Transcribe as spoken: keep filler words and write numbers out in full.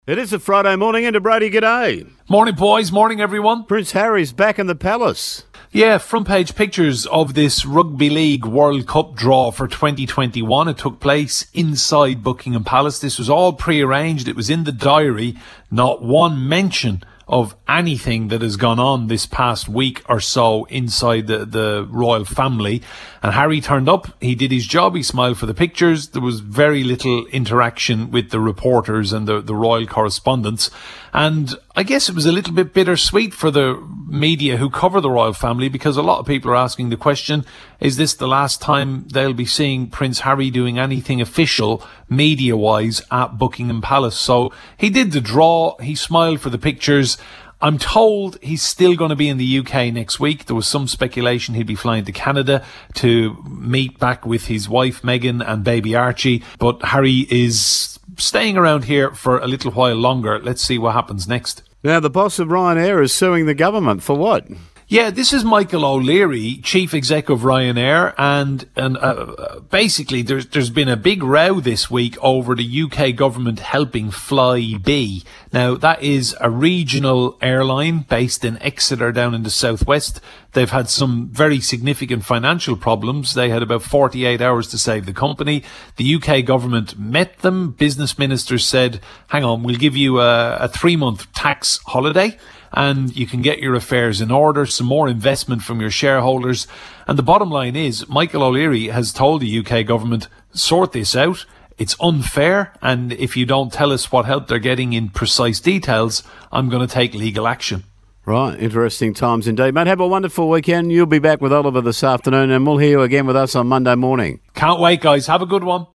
It is a Friday morning into Brady. G'day. Morning, boys. Morning, everyone. Prince Harry's back in the palace. Yeah, front page pictures of this Rugby League World Cup draw for twenty twenty-one. It took place inside Buckingham Palace. This was all pre-arranged. It was in the diary. Not one mention of anything that has gone on this past week or so inside the, the royal family. And Harry turned up. He did his job. He smiled for the pictures. There was very little interaction with the reporters and the, the royal correspondents. And I guess it was a little bit bittersweet for the media who cover the royal family, because a lot of people are asking the question, is this the last time they'll be seeing Prince Harry doing anything official media-wise at Buckingham Palace? So he did the draw. He smiled for the pictures. I'm told he's still going to be in the U K next week. There was some speculation he'd be flying to Canada to meet back with his wife Meghan and baby Archie. But Harry is staying around here for a little while longer. Let's see what happens next. Now, the boss of Ryanair is suing the government for what? Yeah, this is Michael O'Leary, chief exec of Ryanair, and and uh, basically there's there's been a big row this week over the U K government helping Flybe. Now, that is a regional airline based in Exeter down in the southwest. They've had some very significant financial problems. They had about forty-eight hours to save the company. The U K government met them. Business ministers said, hang on, we'll give you a, a three-month tax holiday, and you can get your affairs in order, some more investment from your shareholders. And the bottom line is, Michael O'Leary has told the U K government, sort this out. It's unfair, and if you don't tell us what help they're getting in precise details, I'm going to take legal action. Right, interesting times indeed. Mate, have a wonderful weekend. You'll be back with Oliver this afternoon, and we'll hear you again with us on Monday morning. Can't wait, guys. Have a good one.